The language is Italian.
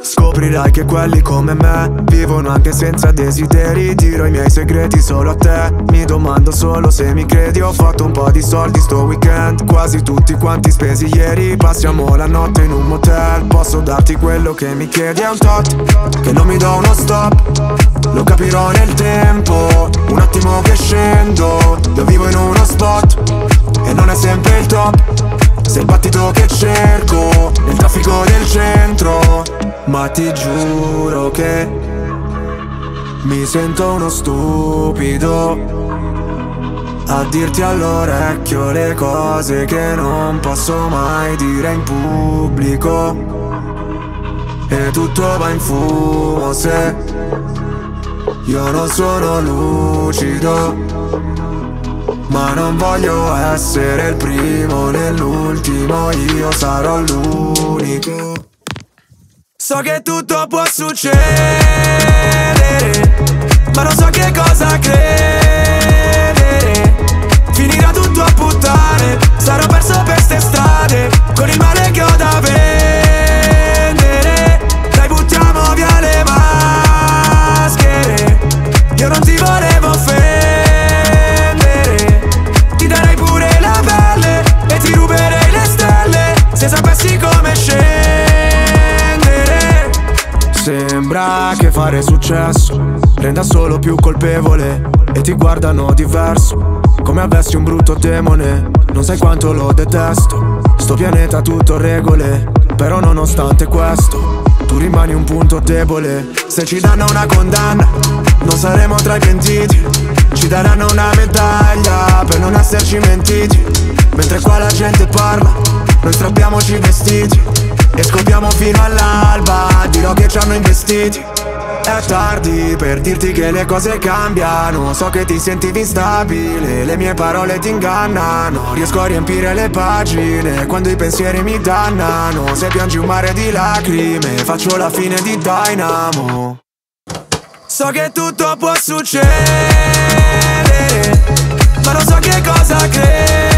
Scoprirai che quelli come me vivono anche senza desideri. Dirò i miei segreti solo a te. Mi domando solo se mi credi. Ho fatto un po' di soldi sto weekend, quasi tutti quanti spesi ieri. Passiamo la notte in un motel. Posso darti quello che mi chiedi. È un tot che non mi do uno stop. Lo capirò nel tempo. Un attimo che scendo. Io vivo in uno spot e non è sempre il top. Sei il battito che cerco nel traffico del centro. Ma ti giuro che mi sento uno stupido a dirti all'orecchio le cose che non posso mai dire in pubblico. E tutto va in fumo se io non sono lucido. Ma non voglio essere il primo né l'ultimo, io sarò l'unico. So che tutto può succedere, ma non so che cosa credere. Finirà tutto a puttane, sarò perso per ste strade, con il male che ho da vendere. Dai, buttiamo via le maschere, io non ti volevo offendere. Ti darei pure la pelle e ti ruberei le stelle, se sapessi come scendere. Sembra che fare successo renda solo più colpevole e ti guardano diverso, come avessi un brutto demone. Non sai quanto lo detesto. Sto pianeta tutto regole, però nonostante questo tu rimani un punto debole. Se ci danno una condanna non saremo tra i pentiti. Ci daranno una medaglia per non esserci mentiti. Mentre qua la gente parla, noi strappiamoci i vestiti e scopriamo fino all'alba. Dirò che ci hanno investiti. È tardi per dirti che le cose cambiano. So che ti sentivi instabile, le mie parole ti ingannano. Riesco a riempire le pagine quando i pensieri mi dannano. Se piangi un mare di lacrime, faccio la fine di Dynamo. So che tutto può succedere, ma non so che cosa credere.